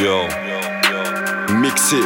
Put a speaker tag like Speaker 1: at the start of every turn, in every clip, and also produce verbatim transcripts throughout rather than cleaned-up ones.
Speaker 1: Йоу,
Speaker 2: Микси.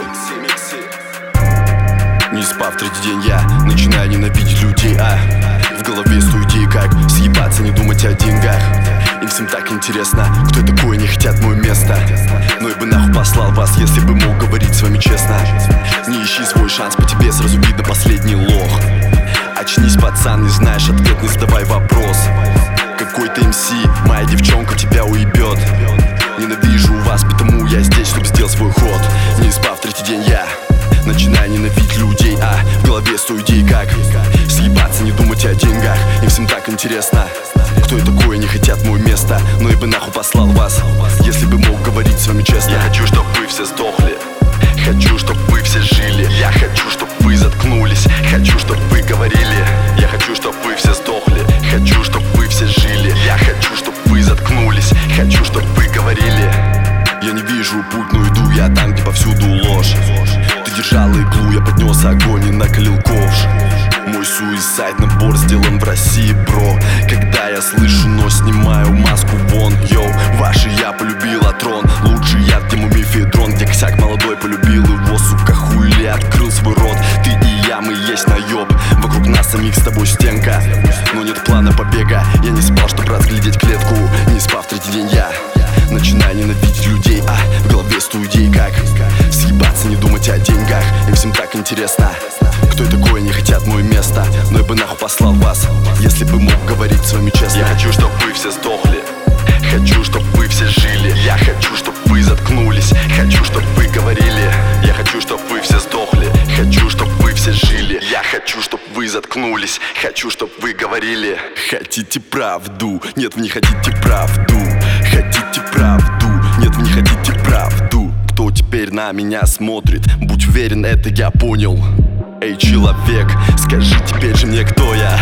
Speaker 2: Не спав третий день, я начинаю ненавидеть людей, а в голове сто идей, как съебаться, не думать о деньгах. Им всем так интересно, кто такой, они хотят мое место. Но я бы нахуй послал вас, если бы мог говорить с вами честно. Не ищи свой шанс, по тебе сразу видно последний лох. Очнись, пацан, не знаешь ответ, не задавай вопрос. Какой-то эм си, моя девчонка тебя уебет. Ненавижу вас, потому я здесь, чтобы сделать свой ход. Не спав третий день, я начинаю ненавидеть людей, а в голове сто идей, как съебаться, не думать о деньгах. Им всем так интересно, кто я такой, они хотят мое место. Но я бы нахуй послал вас, если бы мог говорить с вами честно. Я хочу, чтоб вы все сдохли, хочу, чтоб вы все жили. Я хочу, чтоб вы заткнулись, хочу, чтоб вы говорили. Я хочу, чтоб вы все сдохли, хочу, чтоб вы все жили. Я хочу, чтоб вы заткнулись, хочу, чтоб вы говорили. Я не вижу путь, но иду я там, где повсюду ложь. Ты держал иглу, я поднес огонь и накалил ковш. Мой суицид набор сделан в России, бро. Когда я слышу, но снимаю маску вон. Йоу, ваши я полюбил, а трон лучше яд, где мумифедрон. Где косяк молодой полюбил его, сука, хули открыл свой рот. Ты и я, мы есть наеб, вокруг нас самих с тобой стенка. Но нет плана побега, я не спал, чтобы разглядеть клетку. Не спав третий день, я начинаю ненавидеть людей, а в голове сто идей, как съебаться, не думать о деньгах. Им всем так интересно, кто я такой, они хотят мое место. Но я бы нахуй послал вас, если бы мог говорить с вами честно. Я хочу, чтоб вы все сдохли, хочу, чтоб вы все жили. Я хочу, чтоб вы заткнулись, хочу, чтоб вы говорили. Я хочу, чтоб вы все сдохли, хочу, чтоб вы все жили. Я хочу, чтоб вы заткнулись, хочу, чтоб вы говорили. Хотите правду? Нет, вы не хотите правду. Хотите правду? Нет, вы не хотите правду. Кто теперь на меня смотрит? Будь уверен, это я понял. Эй, человек, скажи теперь же мне, кто я.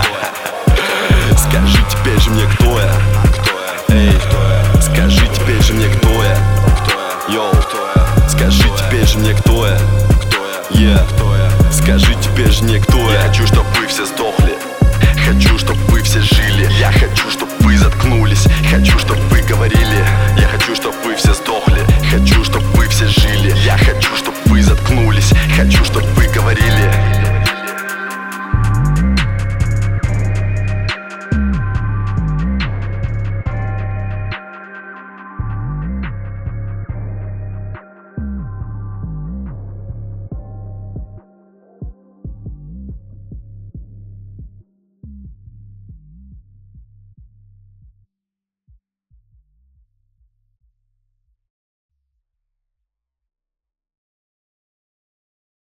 Speaker 2: Скажи теперь же мне, кто я. Эй, скажи теперь же мне, кто я. Йоу, скажи теперь же мне, кто я. Yeah. Скажи теперь же мне, кто я. Я хочу, чтоб вы все сдохли, хочу, чтоб вы все жили. Я хочу, чтоб вы заткнулись, хочу, чтоб вы говорили. Я хочу, чтоб вы все сдохли, хочу, чтоб вы все жили. Я хочу, чтоб вы заткнулись, хочу, чтоб вы